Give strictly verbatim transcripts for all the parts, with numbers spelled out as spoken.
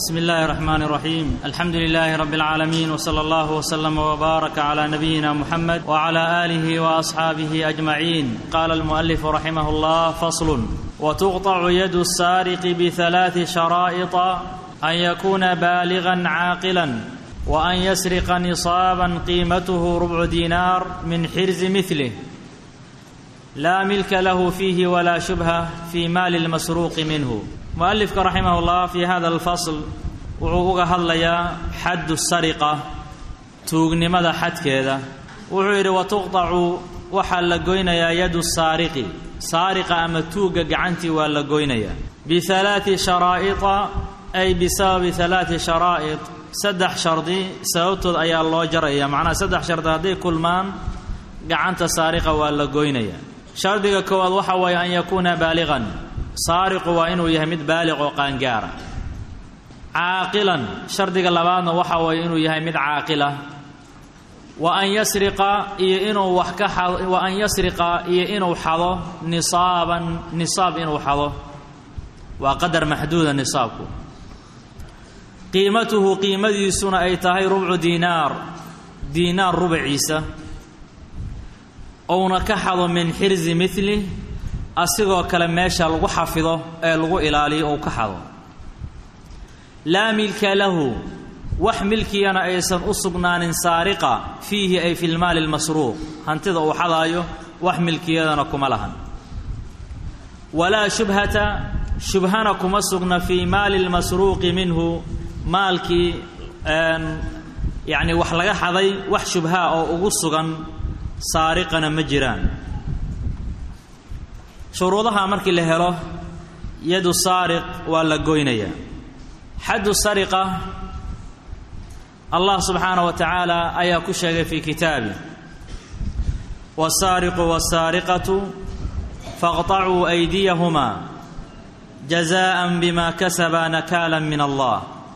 بسم الله الرحمن الرحيم. الحمد لله رب العالمين، وصلى الله وسلم وبارك على نبينا محمد وعلى آله وأصحابه أجمعين. قال المؤلف رحمه الله: فصل: وتقطع يد السارق بثلاث شرائط: أن يكون بالغا عاقلا، وأن يسرق نصابا قيمته ربع دينار من حرز مثله، لا ملك له فيه ولا شبهة في مال المسروق منه. مؤلفك رحمه الله في هذا الفصل wuxuu uga hadlayaa xaddu sariqa, tuugnimada xadkeeda. wuxuu yidhi: watuqtacu waxaa la goynayaa yadu saariqi, saariqa ama tuugga gacantii waa la goynayaa, bialaai sharaa'ita, ay bisababi alaai sharaa'id, saddex shardi sababtood ayaa loo jaraya. macnaha saddex shardi hadday kulmaan gacanta saariqa waa la goynayaa. shardiga koowaad waxa waaye an yakuuna baaligan, saariqu waa inuu yahay mid baaliq oo qaangaara. caaqilan, shardiga labaadna waxa waaye inuu yahay mid caaqila. wa an yasriqa iyo inuu wax ka xado wa an yasriqa iyo inuu xado nisaaban, nisaab inuu xado, waa qadar maxduuda nisaabku. qiimatuhu, qiimadiisuna ay tahay rubcu diinaar, diinaar rubciisa, ouna ka xado min xirzi mili, asigoo kale meesha lagu xafido ee lagu ilaaliyo ou ka xado. laa milka lahu, wax milkiyana aysan u sugnaanin saariqa fiihi ay fi lmaali almasruuq, hantida uu xadaayo wax milkiyadana kuma lahan. walaa shubhata, shubhana kuma sugna fii maali lmasruuqi minhu, maalkii yacni wax laga xaday wax shubhaa oo ugu sugan saariqana ma jiraan. shuruudaha markii la helo yadu saariq waa la goynayaa. xaddu sariqa, allah subxaanaه wa tacaala ayaa ku sheegay fii kitaabi: wasaariqu wasaariqatu faqطacuu aydiyahumaa jazaءa bima kasaba nakaala min allah.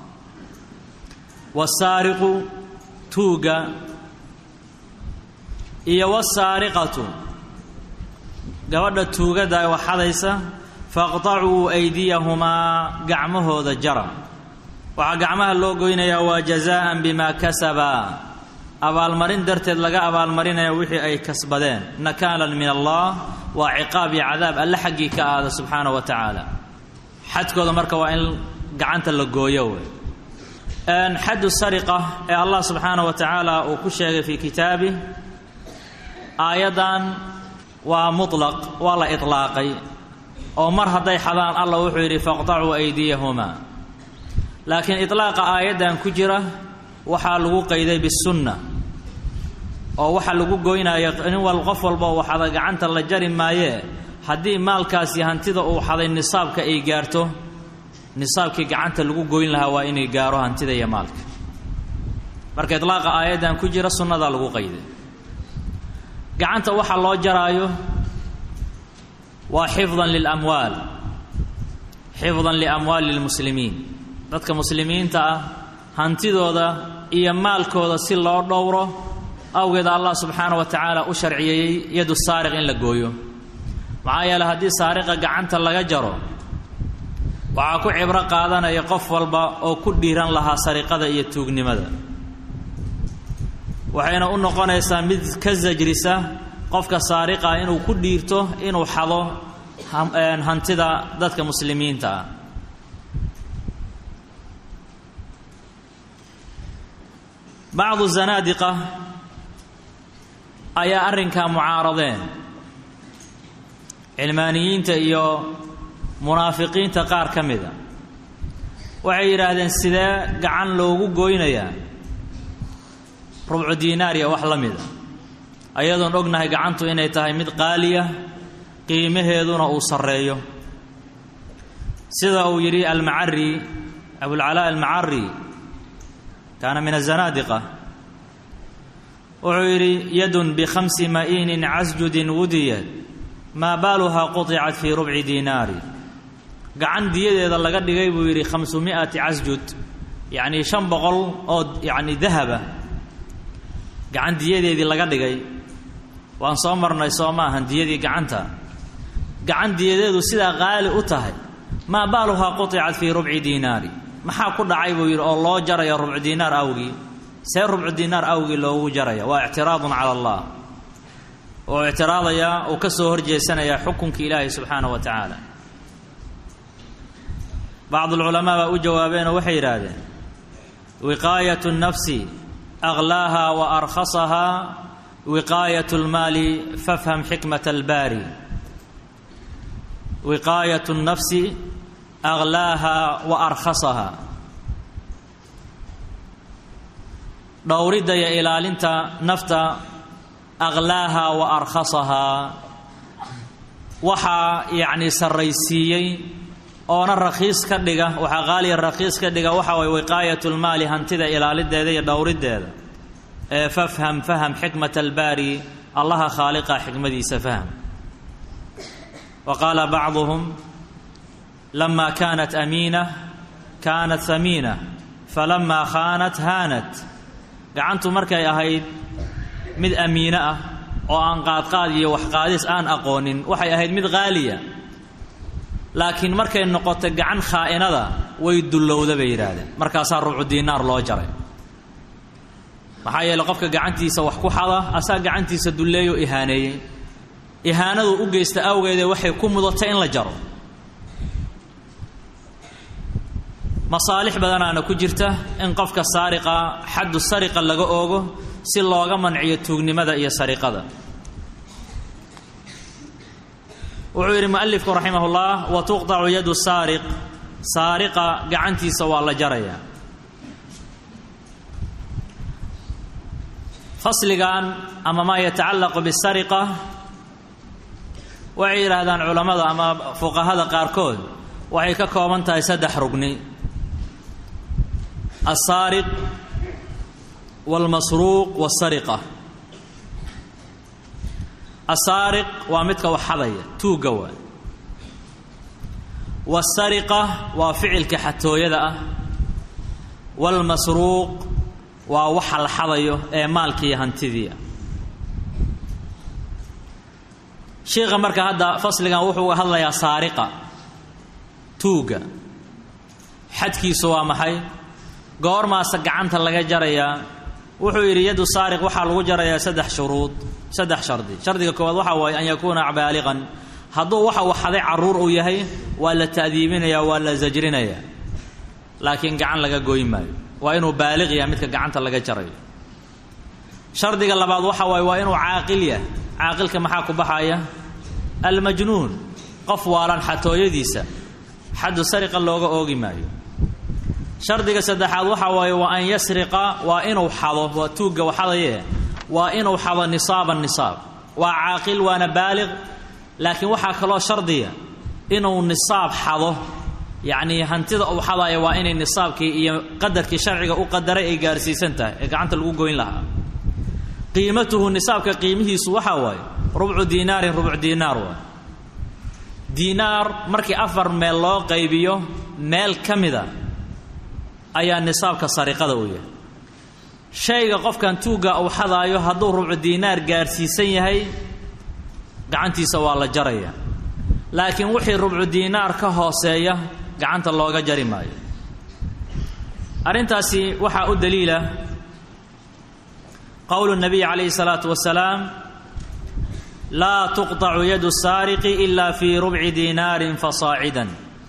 wasaariqu tuuga iyo wasaariqatu gabadha tuugada ay waxadaysa, faqطacuu aydiyahumaa gacmahooda jara. waxaa gacmaha loo goynayaa waa jazaa'an bimaa kasaba, abaalmarin darteed laga abaalmarinaya wixii ay kasbadeen. nakaalan min allah, waa ciqaab iyo cadaab alle xaggii ka aada subxaana wa tacaala. xadkooda marka waa in gacanta la gooyo wey. xaddu sariqa ee allah subxaana wa tacaala uu ku sheegay fii kitaabih, aayaddan waa mutlaq, waa la itlaaqay, oo mar hadday xadaan allah wuxuu yidhi faqطacuu aydiyahumaa. laakiin iطlaaqa aayaddan ku jira waxaa lagu qayday bisunna, oo waxa lagu goynaya nin wal qof walba uu xada gacanta la jari maayee, haddii maalkaasi hantida uu xaday nisaabka ay gaarto, nisaabkii gacanta lagu goyn lahaa waa inay gaaro hantida iyo maalka. marka iطlaaqa aayaddan ku jira sunnadaa lagu qayday. gacanta waxa loo jaraayo waa xifdan lilamwaal, xifdan liamwaali lmuslimiin, dadka muslimiinta ah hantidooda iyo maalkooda si loo dhowro awgeed allah subxaana wa tacaala u sharciyeeyey yadu saariq in la gooyo. maxaa yeele haddii saariqa gacanta laga jaro, waxaa ku cibro qaadanaya qof walba oo ku dhiiran lahaa sariqada iyo tuugnimada, waxayna u noqonaysaa mid ka sajrisa qofka saariqa inuu ku dhiirto inuu xado hantida dadka muslimiinta ah. bacdu zanaadiqa ayaa arrinkaa mucaaradeen. cilmaaniyiinta iyo munaafiqiinta qaar ka mida waxay yidhaahdeen sidee gacan loogu goynayaa rubcu diinaar iyo wax la mida, ayadoon ognahay gacantu inay tahay mid qaaliya, qiimaheeduna uu sarreeyo. sida uu yidhi almacari, abulcalaa almacari, kaana min azanaadiqa, wuxuu yidhi: yadun bikhamsi ma'iinin casjudin wudiyat maa baaluhaa quطicat fii rubci diinaari. gacan diyadeeda laga dhigay buu yidhi khamsumi'ati casjud, yacnii shan boqol oo yacni dahaba, gacan diyadeedii laga dhigay. waan soo marnay soo maahan diyadii gacanta, gacan diyadeedu sidaa qaali u tahay, maa baaluhaa quطicat fii rubci diinaari, maxaa ku dhacay buu yiri oo loo jaraya rubc diinaar awgi see rubc diinaar awgi loogu jaraya waa i'tiraadun cala allah oo i'tiraadaya oo ka soo horjeesanaya xukunka ilaahay subxaanahu wa ta'ala بعض العلماء وجوابين وحي رادين وقاية النفس أغلاها وأرخصها وقاية المال فافهم حكمة الباري وقاية النفس أغلاها وأرخصها دورد يا إلى لنت نفت أغلاها وأرخصها وحا يعني سريسيي oona raqiis ka dhiga waxa qaali raqiis ka dhiga waxa way wiqaayatul maali hantida ilaalideeda iyo dhowrideeda ee fafham faham xikmat albari allah khaliqa xikmadiisa faham وقال بعضهم لما كانت أمينة كانت ثمينة فلما خانت هانت gacantu markay ahayd mid amiina ah oo aan qaad qaad iyo wax qaadis aan aqoonin waxay ahayd mid qaaliya laakiin markay noqoto gacan khaa'inada way dulowda bay yiraahdeen markaas rubcu diinaar loo jaray maxaa yeelay qofka gacantiisa wax ku xada asaa gacantiisa duleeyo ihaaneeyay ihaanadu u geeysta awgeeda waxay ku mudatay in la jaro masaalix badanaana ku jirta in qofka saariqa xaddu sariqa laga oogo si looga manciyo tuugnimada iyo sariqada وعير مؤلف رحمه الله وتقطع يد السارق سارقة قعنتي سوى الله جريا فصل قان أما ما يتعلق بالسرقة وعير هذا العلماء أما فقهاء قاركود وعيك كومنتا يسدح رقني السارق والمسروق والسرقة السارق ومتك وحضية توقوا والسرقة وفعل كحتو يدأ والمسروق ووحل حضية اي مالكي هنتذية شيخ مركا هذا فصل كان وحو هذا يا سارقة توقا حدكي سوا محي قور ما سقعنت لغا جريا وحو يريد السارق وحال وجريا سدح شروط سدح شردي شردي كواد waxa way an yakuna baaligan haduu waxa waxaday caruur uu yahay wala taadiibinaya wala zajrinaya laakiin gacan laga gooyimaayo waa inuu baalig yahay midka gacanta laga jarayo shardiga labaad waxa way waa inuu caaqil yahay caaqilka maxaa ku baxaya al majnuun qof waalan xatooyadiisa xad sariqa looga oogi maayo shardiga saddexaad waxa way waa an yasriqa waa inuu xado waa tuuga waxadaye وإنه حظ نصاب النصاب وعاقل وأنا بالغ لكن وحا كلو شرطية إنه النصاب حظه يعني هنتظ أو حظايا وإن النصاب كي قدر كي شرعي أقدر إي جارسي سنته إقعنت الوجوين لها قيمته النصاب كقيمه سوحا واي ربع دينار ربع دينار واي دينار مركي أفر ميل لو قيبيو ميل كمذا أي النصاب كسرقة دوية shayga qofkan tuuga oo xadaayo haduu rubc diinaar gaarsiisan yahay gacantiisa waa la jaraya laakiin wixii rubc diinaar ka hooseeya gacanta looga jari maayo arintaasi waxa u daliila qowlu nabi alayhi salatu wasalaam la tuqta'u yadu sariqi illa fi rubc diinaar fasaa'idan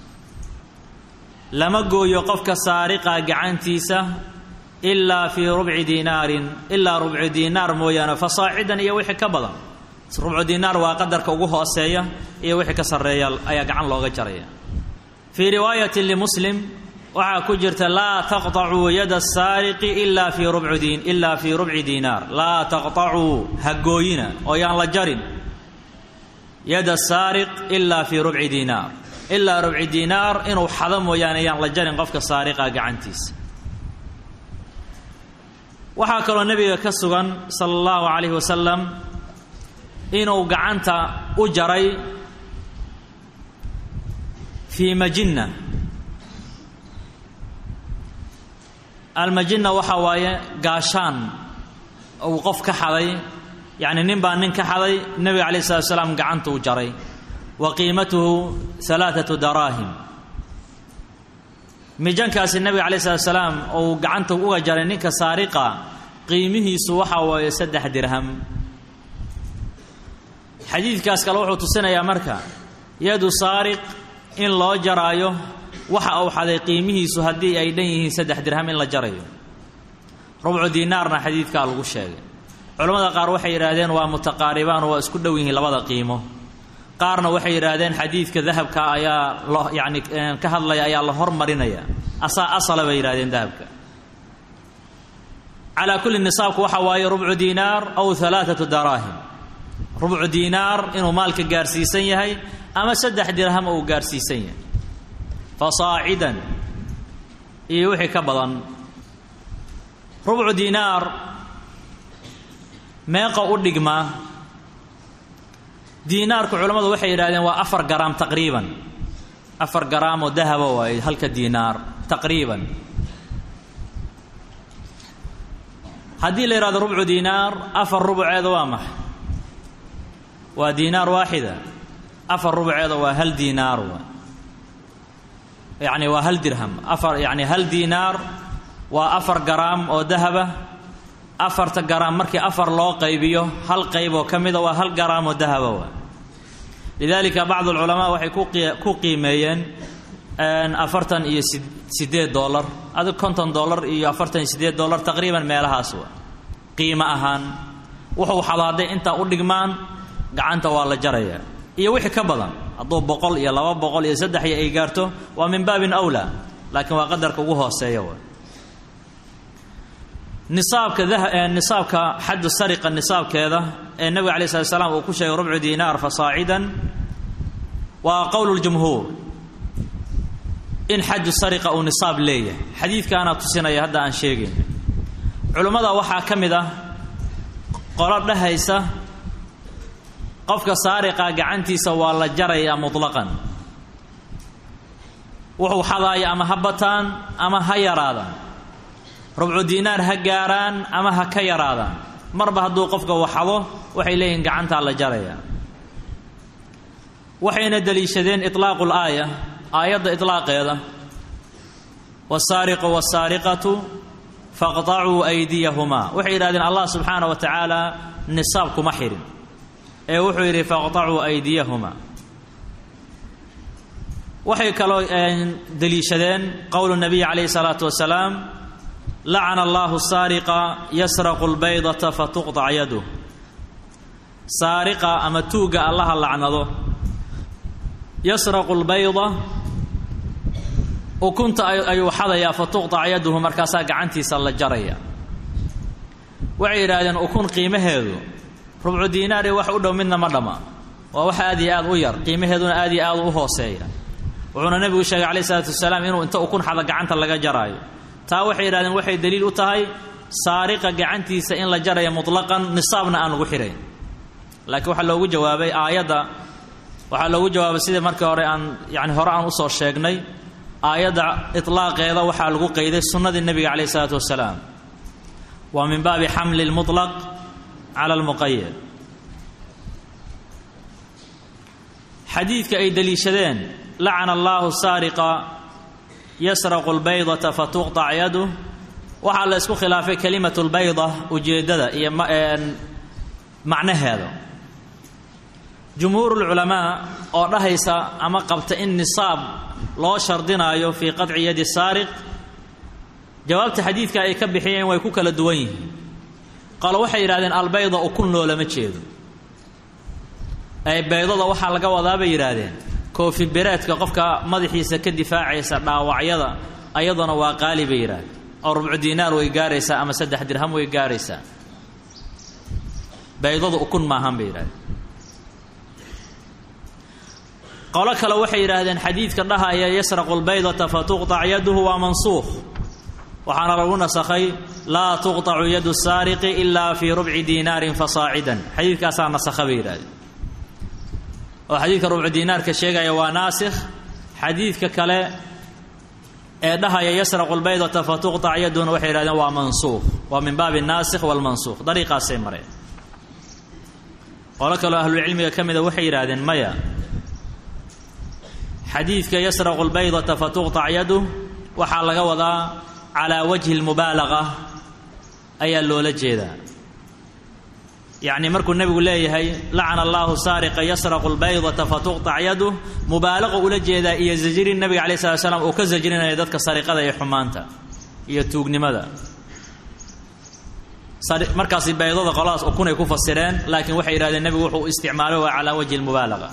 lama gooyo qofka saariqa gacantiisa إلا في ربع دينار إلا ربع دينار مويانا فصاعدا إيا وحي كبضا ربع دينار وقدر كوجوه أسيا إيا وحي كسر ريال أيا قعن لغة جريا في رواية لمسلم وعا كجرت لا تقطعوا يد السارق إلا في ربع دين إلا في ربع دينار لا تقطعوا هقوينا ويان لجرين يد السارق إلا في ربع دينار إلا ربع دينار إنه حضم ويان يان لجرين قفك السارقة قعنتيس waxaa kaloo nabiga ka sugan sallallahu alayhi wasallam inuu gacanta u jaray fi majinna al majinna waxa waaye gaashaan oo qof ka xaday yani nin baa nin ka xaday nabiga alayhi salaam gacanta u jaray wa qiimatuhu thalathatu darahim miijaankaasi nabiga calayhi salaatu wasalaam oo gacanta uga jaray ninka saariqa qiimihiisu waxa waaye saddex dirham xadiidkaas kale wuxuu tusinayaa marka yadu saariq in loo jaraayo waxa uu xaday qiimihiisu haddii ay dhan yihiin saddex dirham in la jarayo rubcu diinaarna xadiidkaa lagu sheegay culamada qaar waxay yidhaahdeen waa mutaqaaribaan oo waa isku dhow yihiin labada qiimo qaarna waxay yidhaahdeen xadiidka dahabka ayaa lo yacni ka hadlaya ayaa la hormarinaya asaa asala bay yidhahdeen dahabka calaa kulli nisaabku waxa waaye rubcu diinaar aw halaathatu daraahim rubcu diinaar inuu maalka gaarsiisan yahay ama saddex dirham uu gaarsiisan yahay fasaacidan iyo wixii ka badan rubcu diinaar meeqa u dhigmaa diinaarku culimmadu waxay yidhahdeen waa afar garaam taqriiban afar garaam oo dahaba waaye halka diinaar taqriiban haddii la yidhahdo rubcu diinaar afar rubceeda waa maxay waa diinaar waaxida afar rubceeda waa hal diinaar waa yacni waa hal dirham afar yacni hal diinaar waa afar garaam oo dahaba afarta garaam markii afar loo qaybiyo hal qayb oo ka mida waa hal garaam oo dahaba waa lidaalika bacdu alculamaa waxay ku qiimeeyeen afartan iyo sideed dollar adig konton dollar iyo afartan iyo sideed dollar taqriiban meelahaas waa qiimo ahaan wuxuu xadaaday intaa u dhigmaan gacanta waa la jarayaa iyo wixii ka badan hadduu boqol iyo laba boqol iyo saddex iyo ay gaarto waa min baabin awlaa laakiin waa qadarka ugu hooseeya waa nisaabka nisaabka xaddu sariqa nisaabkeeda ee nabiga calayhi salaatu wasalaam uu ku sheegay rubcu diinaar fasaacidan waa qowlu ljumhuur in xaddu sariqa uu nisaab leeyahay xadiidkaana tusinaya hadda aan sheegayn culummada waxaa ka mid ah qolo dhahaysa qofka saariqa gacantiisa waa la jarayaa mutlaqan wuxuu xadaaya ama ha bataan ama ha yaraadaan rubcu diinaar ha gaaraan ama ha ka yaraadaan marba hadduu qofka waxado waxay leeyihiin gacantaa la jarayaa waxayna daliishadeen itlaaqu laaya aayadda itlaaqeeda wasaariqu wasaariqatu faqtacuu aydiyahumaa waxay yidhahdeen allah subxaana wa tacaala nisaab kuma xirin ee wuxuu yidhi faqtacuu aydiyahumaa waxay kaloo daliishadeen qowlu nabiy calayhi salaatu wasalaam lacana allahu saariqa yasraqu lbaydata fatuqtac yaduh saariqa ama tuugga allaha lacnado yasraqu lbayda ukunta ayuu xadayaa fatuqtac yaduhu markaasaa gacantiisa la jaraya waxay yidhaahdeen ukun qiimaheedu rubcu diinaari wax u dhow midna ma dhama waa wax aad iyo aad u yar qiimaheeduna aad iyo aad u hooseeya wuxuuna nebigu sheegay calayhi salaatu wasalaam inuu inta ukun xada gacanta laga jaraayo taa waxay yidhahdeen waxay daliil u tahay saariqa gacantiisa in la jaraya mutlaqan nisaabna aan lagu xirayn laakiin waxaa loogu jawaabay aayadda waxaa loogu jawaabay sidii markii hore aan yani hore aan usoo sheegnay aayadda itlaaqeeda waxaa lagu qayday sunnadii nebiga calayhi salaatu wasalaam waa min baabi xamli lmutlaq cala almuqayad xadiidka ay daliishadeen lacana allahu saariqa yasraqu lbaydata fatuqtac yaduh waxaa la isku khilaafay kelimatu lbayda ujeeddada iyo macnaheeda jumhuur lculamaa oo dhahaysa ama qabta in nisaab loo shardinaayo fii qadci yadi saariq jawaabta xadiidka ay ka bixiyeen way ku kala duwan yihiin qalo waxay yidhahdeen albayda ukun loolama jeedo ay baydada waxaa laga wadaa bay yidhaahdeen koofi bereedka qofka madaxiisa ka difaacaysa dhaawacyada ayaduna waa qaali bay yidhahdeen oo rubcu diinaar way gaaraysaa ama saddex dirham way gaaraysaa baydada ukun maahan bay yidhahdeen qolo kale waxay yidhaahdeen xadiidka dhahaya yasraqu lbaydata fatuqtac yaduhu waa mansuukh waxaana lagu nasakhay laa tuqtacu yadu saariqi ilaa fii rubci diinaarin fasaacidan xadiidkaasaa nasakha bay yidhahdeen oo xadiidka rubcu diinaarka sheegaya waa naasikh xadiidka kale ee dhahaya yasraqu lbaydata fatuqtac yaduhuna waxay yidhahdeen waa mansuukh waa min baabi naasikh walmansuukh dariiqaasay mareen qolo kaleo ahlulcilmiga ka mida waxay yidhaahdeen maya xadiidka yasraqu lbaydata fatuqtac yaduh waxaa laga wadaa calaa wajhi almubaalaga ayaa loola jeedaa yacni markuu nebigu leeyahay lacana allahu saariqa yasraqu albaydata fatuqtac yaduh mubaalaqa ula jeedaa iyo zajirin nebiga calayhi salatu wasalaam uu ka zajrinaya dadka sariqada iyo xumaanta iyo tuugnimada markaasi baydada qolaas ukunay ku fasireen laakiin waxay yidhahdeen nebigu wuxuu isticmaalay waa calaa wajhi almubaalaga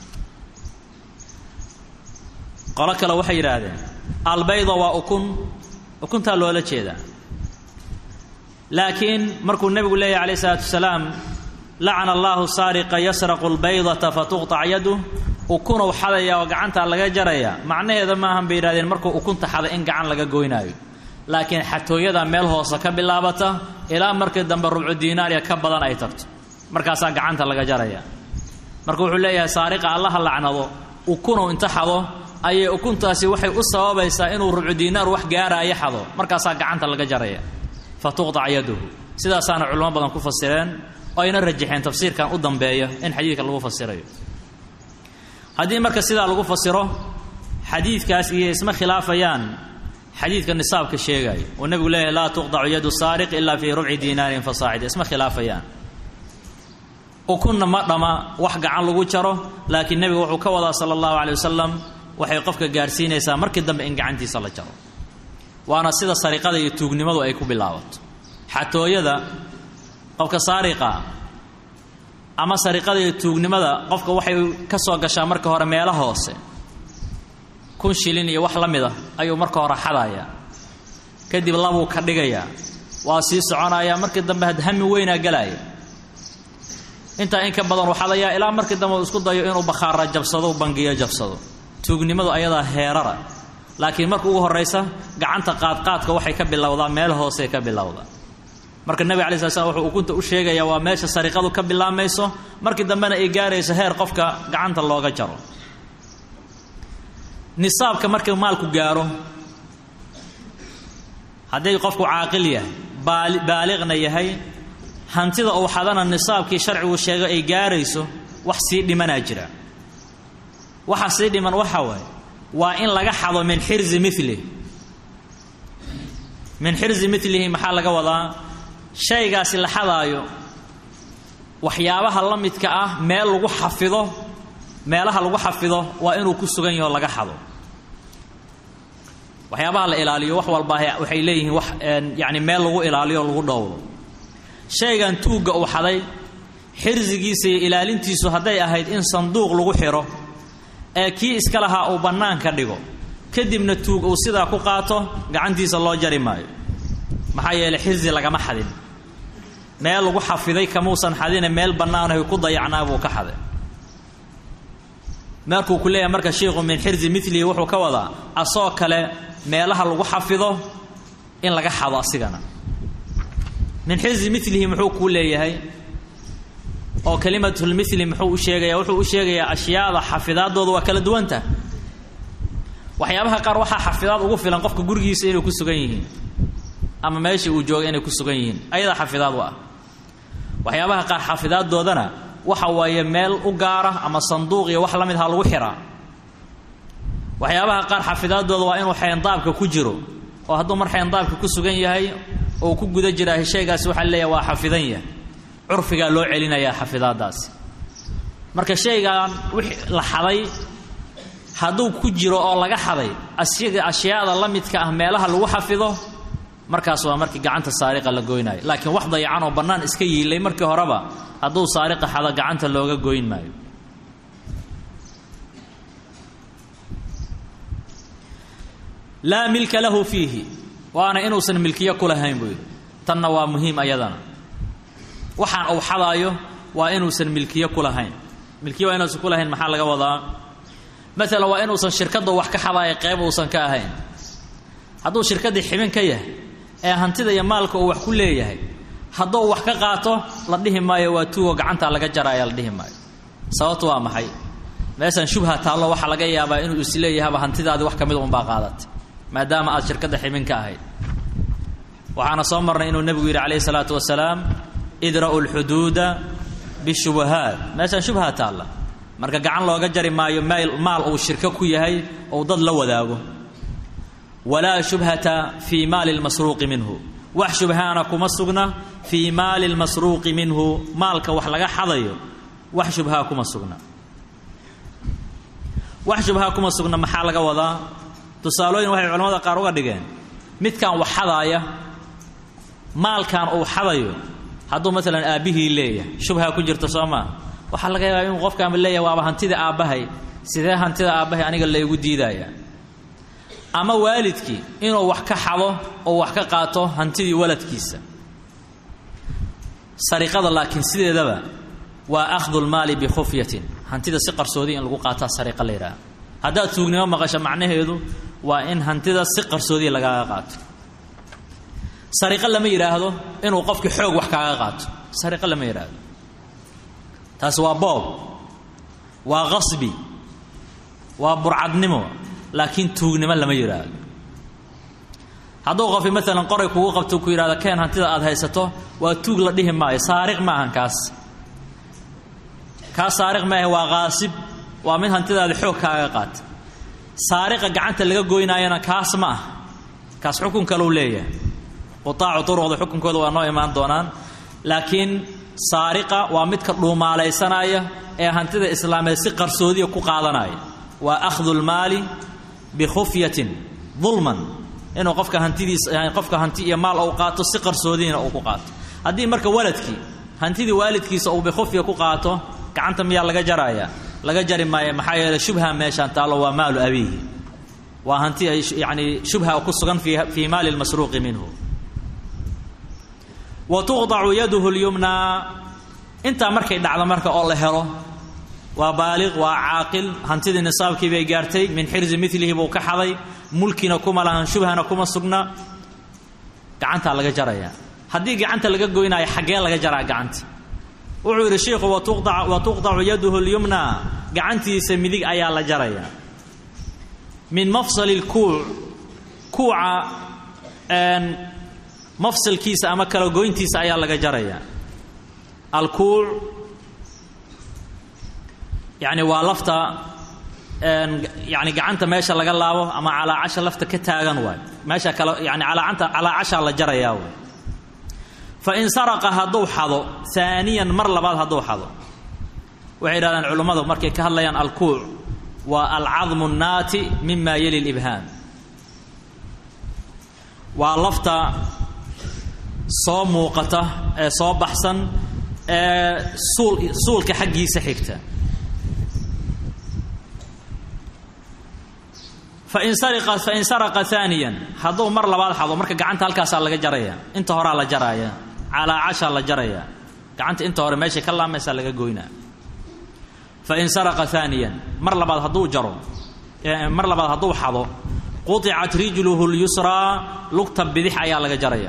qolo kale waxay yidhaahdeen albayda waa ukun ukuntaa loola jeedaa laakiin markuu nebigu leeyahy calayhi salaatu wasalaam lacana allahu saariqa yasraqu albaydata fatuqtac yaduh ukunow xadaya oo gacantaa laga jaraya macnaheeda maahan bay yidhahdeen markuu ukunta xaday in gacan laga goynaayo laakiin xatooyada meel hoose ka bilaabata ilaa markii dambe rubcu diinaariya ka badan ay tagto markaasaa gacanta laga jaraya marka wuxuu leeyahay saariqa allaha lacnado ukunow inta xado ayay ukuntaasi waxay u sababaysaa inuu rubcu diinaar wax gaaraayo xado markaasaa gacanta laga jaraya fatuqtac yaduhu sidaasaana culamo badan ku fasireen oo ayna rajaxeen tafsiirkan u dambeeya in xadiidka lagu fasirayo haddii marka sidaa lagu fasiro xadiidkaas iyo isma khilaafayaan xadiidka nisaabka sheegaya oo nebigu leeyahay laa tuqdacu yadu saariq ilaa fii rubci diinaarin fasaacid isma khilaafayaan ukunna ma dhama wax gacan lagu jaro laakiin nebigu wuxuu ka wadaa sala allahu calay wasalam waxay qofka gaarsiinaysaa markii dambe in gacantiisa la jaro waana sida sariqada iyo tuugnimadu ay ku bilaabato xatooyada qofka saariqa ama sariqada iyo tuugnimada qofka waxay ka soo gashaa marka hore meelo hoose kun shilin iyo wax la mid ah ayuu marka hore xadaya kadib labuu ka dhigaya waa sii soconaya markii dambe hadhami weynaa galaya inta in ka badan uu xadaya ilaa markii dambe uu isku dayo inuu bakhaara jabsado bangiyo jabsado tuugnimadu ayadaa heerara laakiin marka ugu horeysa gacanta qaadqaadka waxay ka bilowdaa meel hoose ka bilowdaa marka nabi calaysay salaam wuxuu ukunta u sheegaya waa meesha sariqadu ka bilaamayso markii dambena ay gaarayso heer qofka gacanta looga jaro nisaabka marka maalku gaaro haddii qofku caaqil yahay baaliqna yahay hantida uu xadana nisaabkii sharcigu sheegay ay gaarayso wax sii dhimanaa jira waxa sii dhiman waxa waay waa in laga xado min xirzi mithli min xirzi mithlihi maxaa laga wadaa shaygaasi la xadaayo waxyaabaha la midka ah meel lagu xafido meelaha lagu xafido waa inuu ku sugan yahay laga xado waxyaabaha la ilaaliyo wax walba waxay leeyihiin wax yaani meel lagu ilaaliyo lagu dhowro shaygan tuuga uu xaday xirzigiisa iyo ilaalintiisu hadday ahayd in sanduuq lagu xiro ee kii iska lahaa uu bannaan ka dhigo kadibna tuug uu sidaa ku qaato gacantiisa loo jari maayo maxaa yeelay xirzi lagama xadin meel lagu xafiday kamuusan xadine meel bannaan ay ku dayacnaa buu ka xaday markuu ku leeyahay marka sheekhu min xirzi mithli wuxuu ka wadaa asoo kale meelaha lagu xafido in laga xado asigana min xirzi mithlihi muxuu ku leeyahay oo kalimatul mithli muxuu u sheegayaa wuxuu u sheegayaa ashyaada xafidaadooda waa kala duwanta waxyaabaha qaar waxa xafidaad ugu filan qofka gurigiisa inuu ku sugan yihiin ama meeshii uu joogo inay ku sugan yihiin ayada xafidaad waa waxyaabaha qaar xafidaaddoodana waxa waaye meel u gaara ama sanduuq iyo wax la mid ah lagu xiraa waxyaabaha qaar xafidaadooda waa inuu xeyndaabka ku jiro oo hadduu mar xeyndaabka ku sugan yahay oo ku guda jira shaygaas waxa leeyahay waa xafidan yahay curfiga loo celinaya xafidaadaas marka shaygan wixii la xaday hadduu ku jiro oo laga xaday asiga ashyaada la midka ah meelaha lagu xafido markaas waa markii gacanta saariqa la gooynayo laakiin wax dayacan oo bannaan iska yiilay markii horeba hadduu saariqa xado gacanta looga gooyn maayo laa milka lahu fiihi waana inuusan milkiyo ku lahayn buu yidhi tanna waa muhiim ayadana waxaan uu xadaayo waa inuusan milkiyo ku lahayn milkiyo waa inuusan ku lahayn maxaa laga wadaa maalan waa inuusan shirkadda wax ka xadaayo qayb uusan ka ahayn hadduu shirkaddii xibin ka yahay ee hantida iyo maalka uu wax ku leeyahay hadduu wax ka qaato la dhihi maayo waa tuugo gacantaa laga jaraya la dhihi maayo sababtu waa maxay meeshan shubha taallo waxaa laga yaabaa inuu is leeyahaba hantidaadii wax ka mid unbaa qaadatay maadaama aad shirkadda xibin ka ahayd waxaana soo marnay inuu nebigu yidhi calayhi salaatu wasalaam idra'u lxuduuda bishubahaat meeshan shubha taalla marka gacan looga jari maayo maal uu shirko ku yahay ou dad la wadaago walaa shubhata fii maali lmasruuqi minhu wax shubhaana kuma sugna fii maali lmasruuqi minhu maalka wax laga xadayo wax shubhaa kuma sugna wax shubhaa kuma sugna maxaa laga wadaa tusaalooyin waxay culamada qaar uga dhigeen midkan wax xadaaya maalkan uu xadayo hadduu maalan aabbihii leeyahay shubha ku jirta soo maa waxaa laga yaabaa inuu qofkaanba leeyahay waaba hantida aabbahay sidee hantida aabbahay aniga laygu diidaya ama waalidkii inuu wax ka xado oo wax ka qaato hantidii waladkiisa sariqada laakiin sideedaba waa akhdu lmaali bikhufyatin hantida si qarsoodi in lagu qaataa sariqa la yidhaha haddaad tuugnimo maqasho macnaheedu waa in hantida si qarsoodiya lagaaga qaato sariqo lama yidhaahdo inuu qofkii xoog wax kaaga qaato sariqo lama yidhaahdo taas waa boob waa qasbi waa burcadnimo laakiin tuugnimo lama yidhaahdo hadduu qofi maalan qoray kugu qabto ku yidhahdo keen hantida aad haysato waa tuug la dhihi maayo saariq ma ahan kaas kaas saariq maahe waa qaasib waa mid hantidaada xoog kaaga qaata saariqa gacanta laga goynaayana kaas ma ah kaas xukun kaleu leeyahay qutaacu turuqda xukunkooda waa noo imaan doonaan laakiin saariqa waa midka dhuumaalaysanaya ee hantida islaameed si qarsoodiya ku qaadanaya waa akhdu lmaali bikhufyatin dulman inuu qofka hantidiisa qofka hanti iyo maal uu qaato si qarsoodiyana uu ku qaato haddii marka waladkii hantidii waalidkiisa uu bikhufya ku qaato gacanta miyaa laga jaraya laga jari maayo maxaa yeelay shubha meeshaan taalo waa maalu abiihi waa hanti ay yani shubha ku sugan fi fi maali lmasruuqi minhu wa tuqdacu yaduhu lyumna intaa markay dhacdo marka oo la helo waa baaliq waa caaqil hantidii nisaabkii bay gaartay min xirzi milihi buu ka xaday mulkina kuma lahan shubhana kuma sugna gacantaa laga jaraya haddii gacanta laga goynaayo xaggee laga jaraa gacanta wuxuu yidhi sheikhu wa tuqdacu yaduhu lyumna gacantiisa midig ayaa la jaraya min mafsali lkuuc kuuca mafsalkiisa ama kala goyntiisa ayaa laga jaraya alkuuc yani waa lafta yani gacanta meesha laga laabo ama calaacasha lafta ka taagan waay meesha kale yani calaacanta calaacashaa la jarayaa waay fain saraqa hadduu xado aaniyan mar labaad hadduu xado waxay yidhahdaan culummadu markay ka hadlayaan alkuuc waa alcadmu nnaati mima yali libhaam waa lafta soo muuqata ee soo baxsan ee suul suulka xaggiisa xigta fain sariqa fain saraqa aaniyan hadduu mar labaad xado marka gacanta halkaasaa laga jaraya inta horaa la jaraaya calaacashaa la jaraya gacanta inta hore meeshay ka laamaysaa laga goynaa fain saraqa aaniyan mar labaad hadduu jaro mar labaad hadduu xado quطicat rijluhu lyusraa lugta bidix ayaa laga jaraya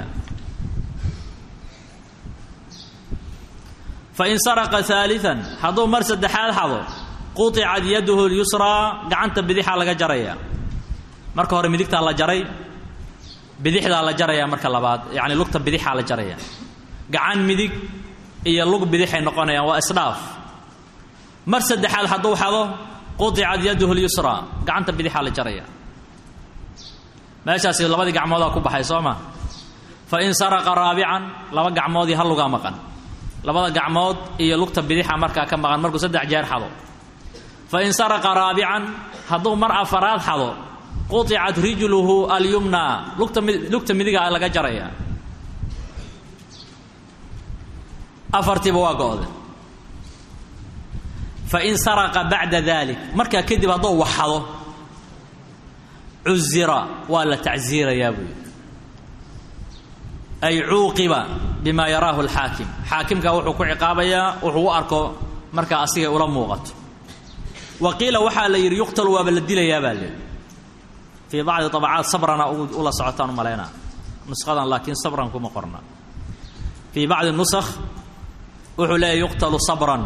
fain saraqa aalian hadduu mar saddexaad xado quطicat yaduhu lyusraa gacanta bidixaa laga jaraya marka hore midigtaa la jaray bidixdaa la jaraya marka labaad yani lugta bidixaa la jaraya gacan midig iyo lug bidixay noqonayaan waa isdhaaf mar saddexaad hadduu xado quطicat yaduhu lyusraa gacanta bidixaa la jaraya meeshaasi labadii gacmoodaa ku baxay soo ma fain saraqa raabican laba gacmoodii hal lugaa maqan labada gacmood iyo lugta bidixa markaa ka maqan markuu saddex jeer xado fain saraqa raabican hadduu mar afaraad xado quطicat rijluhu alyumna lugta lugta midigaa laga jaraya afartiiba waa go-de fain saraqa bacda dalik markaa kadib hadduu waxado cuzira waa la tacziirayaa buuyi ay cuuqiba bima yaraahu alxaakim xaakimka wuxuu ku ciqaabayaa wuxuu u arko markaa asigay ula muuqato wa qiila waxaa la yidhi yuqtalu waaba la dilayaa baa leeyi fii bacdi abacaat sabrana ula socotaan u malaynaa nushadan laakiin sabran kuma qorna fii bacdi nusakh wuxuu leeyahy yuqtalu sabran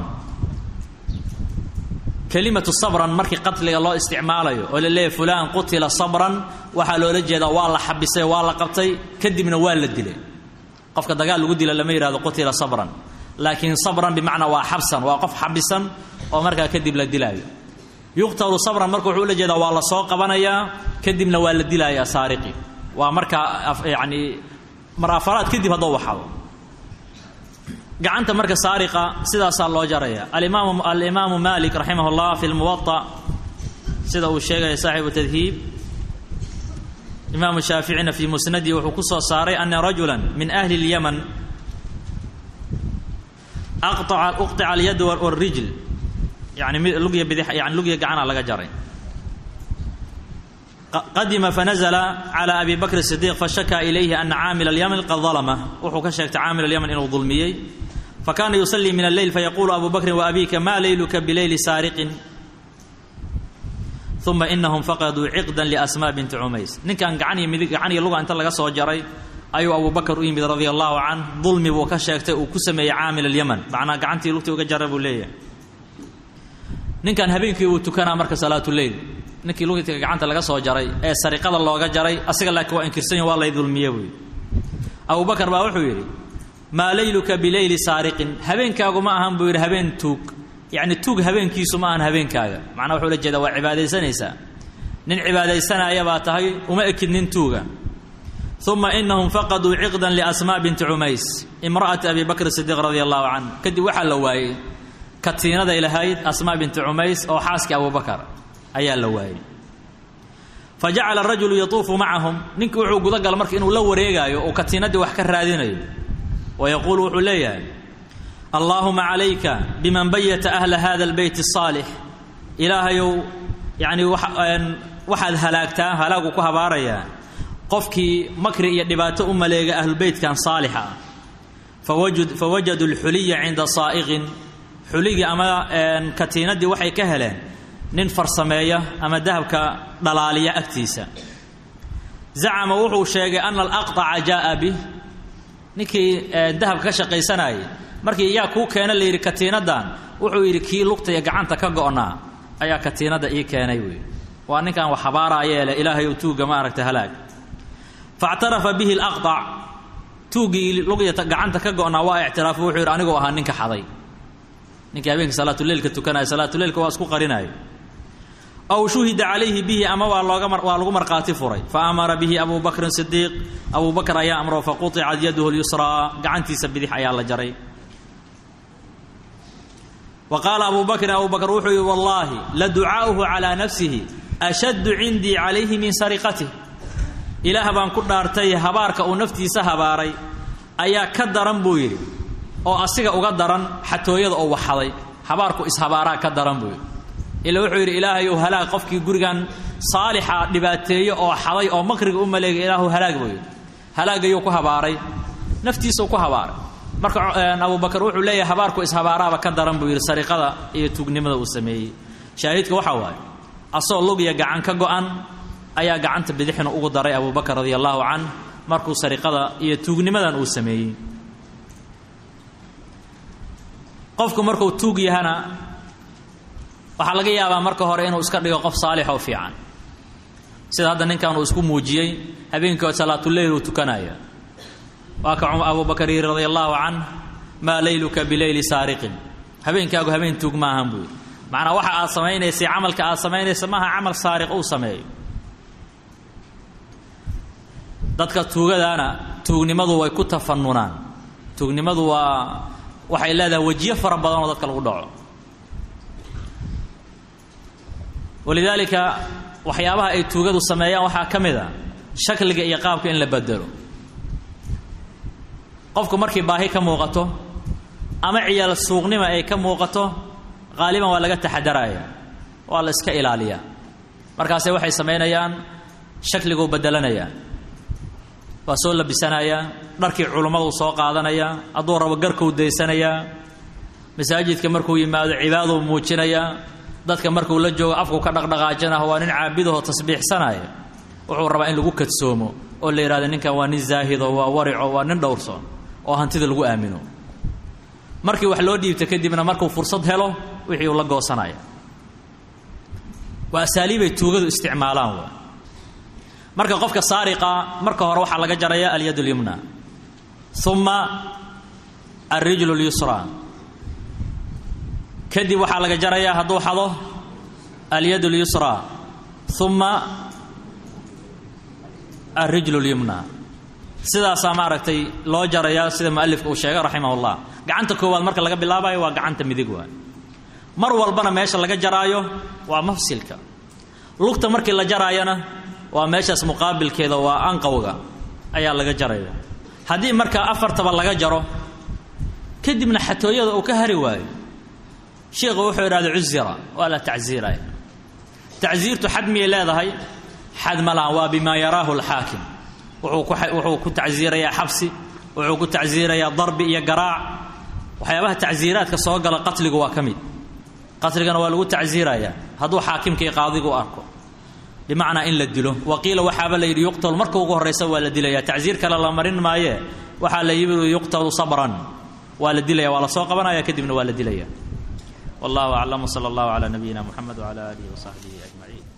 kelimatu sabran markii qatliga loo isticmaalayo oo la leeyahy fulaan qutila sabran waxaa loola jeedaa waa la xabisay waa la qabtay kadibna waa la dilay qofka dagaal lagu dila lama yidhahdo qutila sabran laakiin sabran bimacnaa waa xabsan waa qof xabisan oo markaa kadib la dilaayo yuqtalu sabran marka wuxuu la jeedaa waa la soo qabanayaa kadibna waa la dilayaa saariqi waa marka yaani mar afaraad kadib hadoo waxado gacanta marka saariqa sidaas loo jaraya al-imam al-imam Malik rahimahullah fi al-Muwatta sida uu sheegay saaxibu tadhib imam Shafi'ina fi musnadi wuxuu ku soo saaray anna rajulan min ahli al-Yaman aqta'a uqta'a al-yad wal-rijl يعني لقي بدح يعني لقي قعنا لقى جري قدم فنزل على أبي بكر الصديق فشكى إليه أن عامل اليمن قد ظلمه وحو كشكت عامل اليمن إنه ظلمي فكان يصلي من الليل فيقول أبو بكر وأبيك ما ليلك بليل سارق ثم إنهم فقدوا عقدا لأسماء بنت عميس نكان قعني قعني لغة أنت لقى صو جري أيو أبو بكر رضي الله عنه ظلمي وكشكت وكسمي عامل اليمن معنا قعنتي لقتي وجربوا ليه ninkan habeenkii uu tukana marka salaatul leyl ninkii lugtiga gacanta laga soo jaray ee sariqada looga jaray asiga laakiin waa inkirsan waa la idulmiyay Abu Bakar baa wuxuu yiri ma layluka bilayli sariqin habeenkaagu ma ahan buu yiri habeen tuug yaani tuug habeenkiisu ma ahan habeenkaaga macna wuxuu la jeedaa waa cibaadeysanaysa nin cibaadeysanaya baa tahay uma ekid nin tuuga ثم انهم فقدوا عقدا لاسماء بنت عميس امراه ابي بكر الصديق رضي الله عنه كدي waxa la waayay كتينada ilahayd asma bint umays oo xaaska Abu Bakar ayaa la waayay فجعل الرجل يطوف معهم ninka wuxuu guda gal markii inuu la wareegayo oo katiinadii wax ka raadinayo ويقول عليا اللهم عليك بمن بيت اهل هذا البيت الصالح الهي يعني waxaad halaagtaa halaagu ku habaaraya qofkii makri iyo dhibaato u maleega ahl bayt kan saalixa فوجد فوجدوا الحلي عند صائغ xuligi ama katiinadii waxay ka heleen nin farsameeya ama dahabka dhalaaliya agtiisa zaama wuxuu sheegay an al-aqta'a jaa bi niki dahabka ka shaqeysanay markii yaa ku keenay leeyri katiinadan wuxuu yiri kii lugta gacanta ka go'naa ayaa katiinada ii keenay weey waa ninkan wax habaaraya ilaahay uu tuuga ma aragta halaag fa'tarafa bihi al-aqta' tuugi lugta gacanta ka go'naa waa i'tiraaf wuxuu yiri anigu ahaa ninka xaday ninka habeenka salaatul leelka tukanay salaatul leelka waa isku qarinaay aw shuhida alayhi bihi ama waa looga mar waa lagu marqaati furay fa amara bihi Abu Bakr as-Siddiq Abu Bakr ayaa amro fa quti'a yaduhu al-yusra gacantiisa bidix ayaa la jaray wa qala Abu Bakr Abu Bakr wuxuu wallahi la du'aahu ala nafsihi ashad 'indi alayhi min sariqatihi ilaah baan ku dhaartay habaarka uu naftiisa habaaray ayaa ka daran buu yiri oo asiga uga daran xatooyada oo waxaday habaarku ishabaara ka daran buu ila wuxuu yiri ilaahay oo halaag qofkii gurigan saalixa dhibaateeyo oo xaday oo makriga u maleegay ilaahu halaag buu halaagayo ku habaaray naftiisa ku habaaray marka Abu Bakar wuxuu leeyahay habaarku ishabaaraaba ka daran buu yiri sariqada iyo tuugnimada uu sameeyay shaahidka waxa waay asoo lugiya gacan ka go'an ayaa gacanta bidixna ugu daray Abu Bakar radiyallahu anhu markuu sariqada iyo tuugnimadan uu sameeyay qofku markuu tuug yahana waxa laga yaabaa marka hore inuu iska dhigo qof saalix oo fiican sida hadda ninkan uu isku muujiyay habeenkii salaatul leyl uu tukanaya waa ka Abu Bakar radiyallahu anhu ma layluka bilayli sariqin habeenkaagu habeen tuug ma ahan buu macna waxa aad sameeynaysaa amalka aad sameeynaysaa ma aha amal sariq uu sameeyo dadka tuugadana tuugnimadu way ku tafanunaan tuugnimadu waa waxay leedahay wajiyo fara badan oo dadka lagu dhaco walidaalika waxyaabaha ay tuugadu sameeyaan waxa kamida shakliga iyo qaabka in la bedelo qofku markii baahi ka muuqato ama ciyaal suuqnimo ay ka muuqato qaaliban waa laga taxadaraya waa la iska ilaaliya markaas waxay sameynayaan shakligu bedelanaya waa soo labisanaya dharkii culimadu soo qaadanaya adoo rabo garku deysanaya masaajidka markuu yimaado cibaado muujinaya dadka markuu la joogo afku ka dhaqdhaqaajinaha waa nin caabido tasbiixsanaya wuxuu rabaa in lagu kadsoomo oo la yiraahdo ninkan waa nin zaahido waa warico waa nin dhowrson oo hantida lagu aamino markii wax loo dhiibto kadibna markuu fursad helo wixii uu la goosanaya waa asaaliib ay tuugadu isticmaalaan waa marka qofka saariqa marka hore waxa laga jaraya al-yad al-yumna thumma ar-rijl al-yusra kadib waxa laga jaraya haduu xado اليد اليسرى ثم الرجل اليمنى sidaasaa maaragtay loo jaraya sida muallifku uu sheegay raximahullah gacanta koowaad marka laga bilaabayo waa gacanta midig waa mar walbana meesha laga jaraayo waa mafsilka lugta markii la jaraayana waa meeshaas muqaabilkeeda waa anqawga ayaa laga jaraya haddii marka afartaba laga jaro kadibna xatooyada uu ka hari waayo sheekhu wuxuu yiraahdaa uzira wala ta'zira ta'zirtu xadmi leedahay xad malan waa bima yaraahu al-hakim wuxuu ku ta'zirayaa xabsi wuxuu ku ta'zirayaa darbi iyo garaac waxyaabaha ta'ziraadka soo gala qatligu waa kamid qatligana waa lagu ta'zirayaa haduu xaakimka iyo qaadigu arko bimaana in la dilo waqiila waxaaba la yiri yuqtal marka ugu horeysa waa la dilayaa ta'zir kala la marin maaye waxa la yiri yuqtal sabran waa la dilayaa waa la soo qabanaya kadibna waa la dilayaa wallahu a'lam sallallahu ala nabiyyina muhammad wa ala alihi wa sahbihi ajma'in